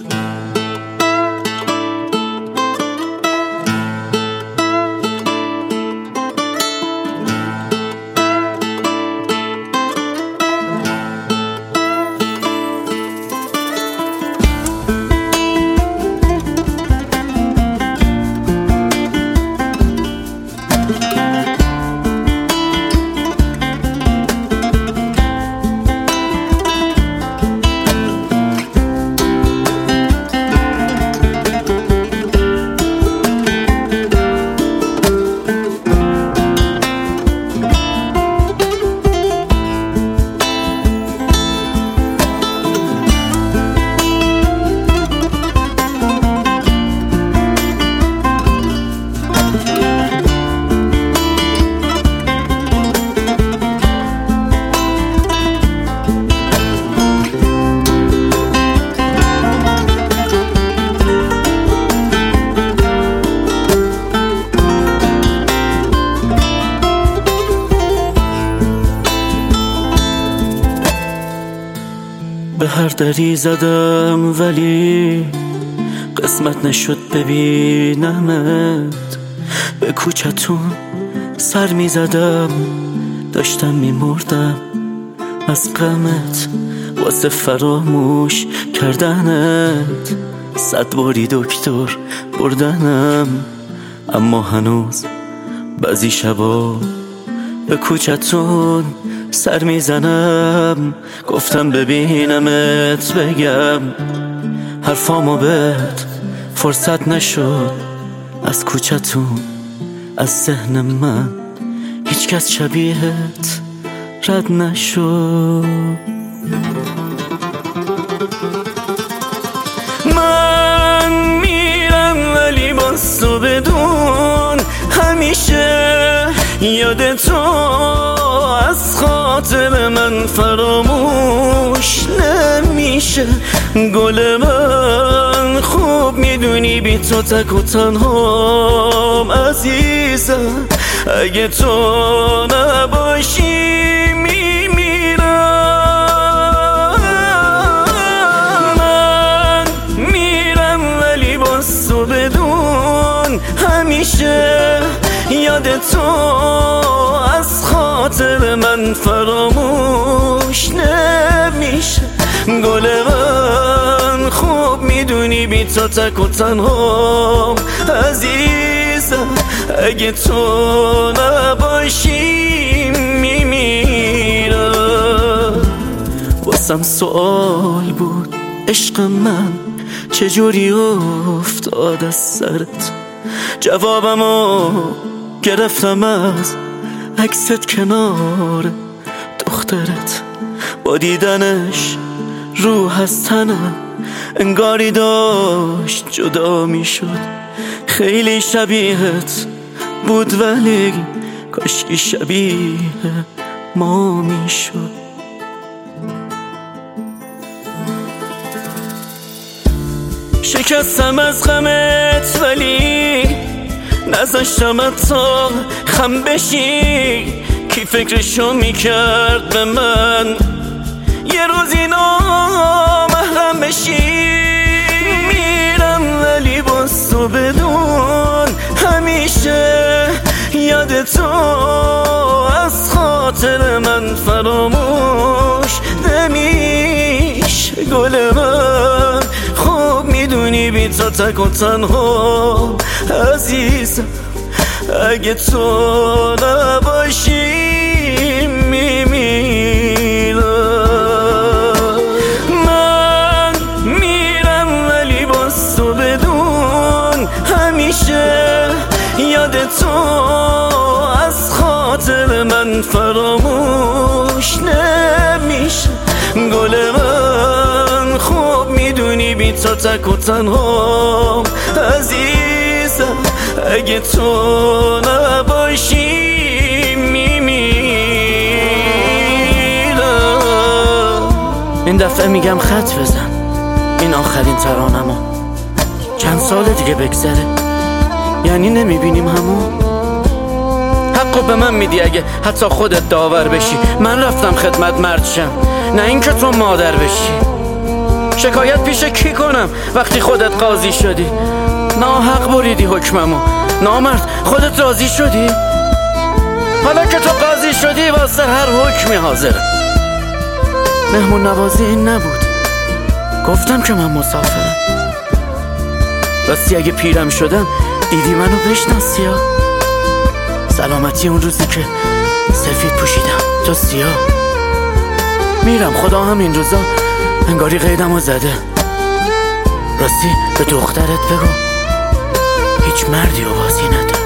به هر دری زدم ولی قسمت نشد ببینمت. به کوچتون سر می زدم، داشتم می مردم از غمت واسه فراموش کردنت. 100 باری دکتر بردنم، اما هنوز بعضی شبا به کوچتون سر میزنم. گفتم ببینمت بگم حرفامو بهت فرصت نشد. از کوچتون از ذهن من هیچ کس شبیهت رد نشد. من میرم ولی باز تو بدون همیشه یاد تو از خاطر من فراموش نمیشه. گل من خوب میدونی بی تو تک و تنهام عزیزم. اگه تو نباشی میمیرم. من میرم ولی باز تو بدون همیشه یاد تو از خاطر من فراموش نمیشه. گل من خوب میدونی بی تو تک و تنهام عزیزم. اگه تو نباشی میمیرم. واسم سوال بود عشق من چجوری افتاد از سرت. جوابمو گرفتم از عکست کنار دخترت. با دیدنش روح از تنم انگاری داشت جدا می شد. خیلی شبیهت بود ولی کاشکی شبیه ما می شد. شکستم از غمت ولی نذاشتم تا خم بشی. کی فکرشو میکرد به من یه روزی نامحرم بشی. میرم ولی باز تو بدون همیشه یاد تو از خاطر من فراموش نمیشه. گل من خوب میدونی بی تو تک و تنها عزیزم. اگه تو نباشی میمیرم. من میرم ولی باز تو بدون همیشه یاد تو از خاطر من فراموش نمیشه. گل من خوب میدونی بی تو تک و تنها عزیزم. اگه تو نباشی میمیرم. این دفعه میگم خط بزن، این آخرین ترانمو. چند سال دیگه بگذره یعنی نمیبینیم همون. حقو به من میدی اگه حتی خودت داور بشی. من رفتم خدمت مرد شم، نه اینکه تو مادر بشی. شکایت پیش کی کنم وقتی خودت قاضی شدی؟ ناحق بریدی حکممو. نامرد خودت راضی شدی؟ حالا که تو قاضی شدی واسه هر حکمی حاضرم. مهمون نوازی این نبود. گفتم که من مسافرم. راستی اگه پیرم شدم دیدی منو بشناسی ها. سلامتی اون روزی که سفید پوشیدم تو سیاه. میرم خدا هم این روزا انگاری قیدمو زده. راستی به دخترت بگو هیچ مردی و بازی نداره.